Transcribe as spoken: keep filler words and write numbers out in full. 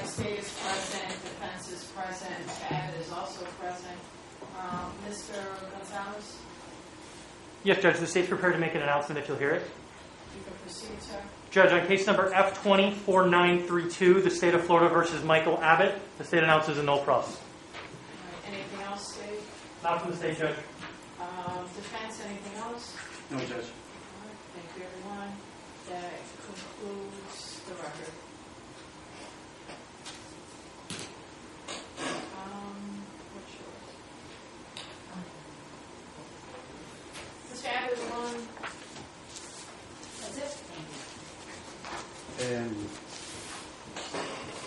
state is present, defense is present, Chad is also present. Um, Mister Gonzalez, Yes, Judge, the state's prepared to make an announcement if you'll hear it. you can proceed, sir. Judge, on case number F twenty four nine three two, the state of Florida versus Michael Abbott, the state announces a no pros. All right, anything else, State? Not from the state, Judge. Um, defense, anything else? No, Judge. All right, thank you, everyone. That concludes the record.